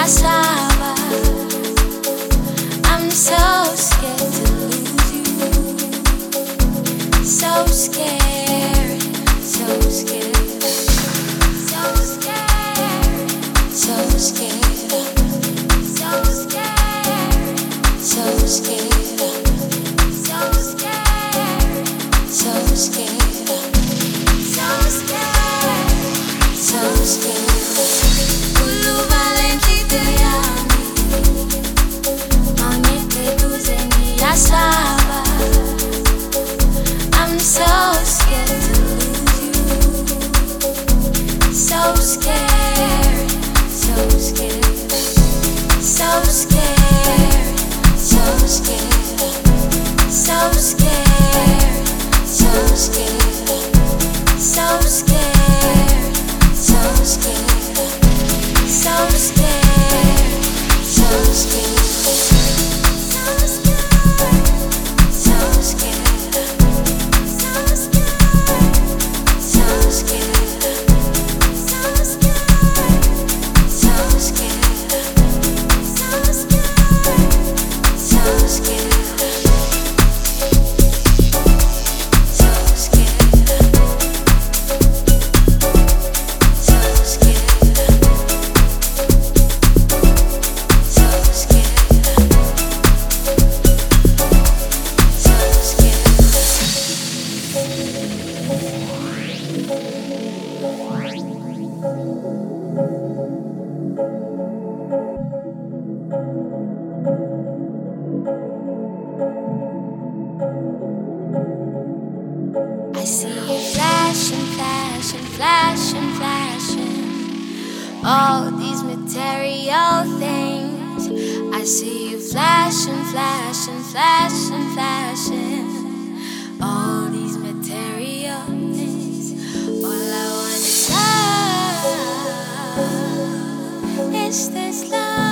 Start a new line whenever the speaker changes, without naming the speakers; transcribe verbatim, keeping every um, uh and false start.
estaba. I'm so scared to lose you. So scared, so scared, so scared, so scared, so scared, so scared, so scared, so scared, so scared, so scared. Ulu valentite yani, magnete duzeni asaba. I'm so scared to lose you. So scared, so scared, so scared, so scared, so scared, so scared, so scared, so scared, so scared, so scared, so scared, so scared. I see you flashing, flashing, flashing, flashing. All these material things. I see you flashing, flashing, flashing, flashing. All these material things. All I want is love. Is this love?